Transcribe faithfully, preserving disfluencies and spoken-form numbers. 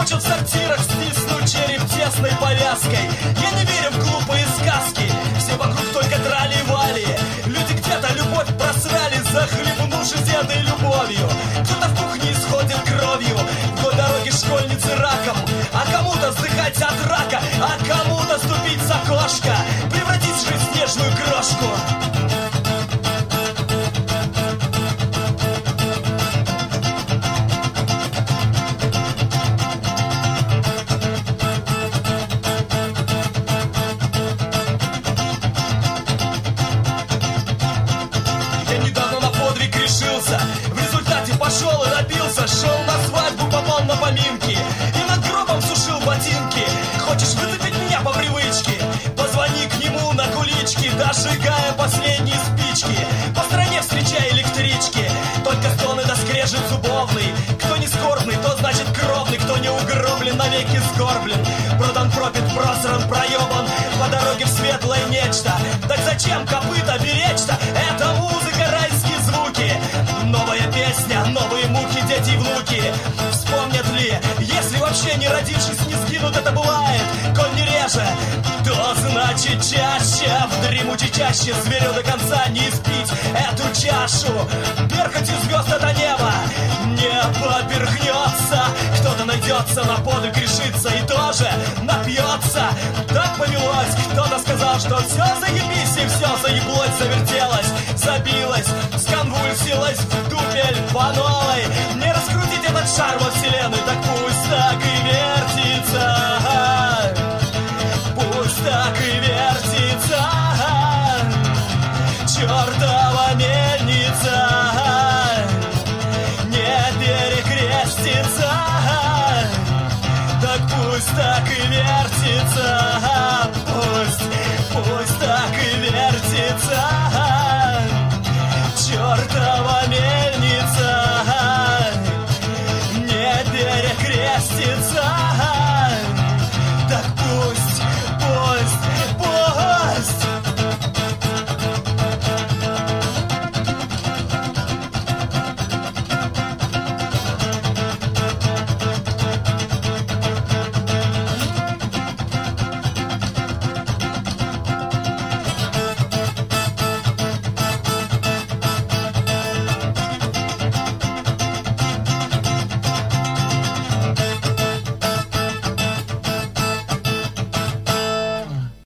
Хочет в сортирах стиснуть череп тесной повязкой. Я не верю в глупые сказки, все вокруг только трали-вали. Люди где-то любовь просрали, захлебнувшись дедой любовью. Кто-то в кухне исходит кровью, вдоль дороги школьницы раком. А кому-то вздыхать от рака, а кому-то ступить с окошка, превратить жизнь в снежную крошку. В результате пошел и напился, шел на свадьбу, попал на поминки и над гробом сушил ботинки. Хочешь выцепить меня по привычке? Позвони к нему на кулички, дожигая последние спички. По стране встречай электрички, только стоны да скрежет зубовный. Кто не скорбный, тот значит кровный, кто не угроблен, навеки сгорблен. Продан, пропит, просран, проебан, по дороге в светлое нечто. Так зачем копыта беречь-то? Это музыка, райские звуки. Новая песня, новые муки, дети и внуки. Вспомнят ли, если вообще не родившись не сгинут, это бывает, коль не реже, то значит чаще, в дремучей чаще зверю до конца не испить эту чашу. Перхотью звезд это небо не поперхнется, кто-то найдется, на подвиг решится и тоже напьется. Так повелось, кто-то сказал, что все заебись и все заеблось, завертелось, забилось, сконвульсилось в дупель по новой. Не раскрутить этот шар во вселенной, так пусть так и вертится, пусть так и вертится чертова мельница, не перекрестится, так пусть так и вертится.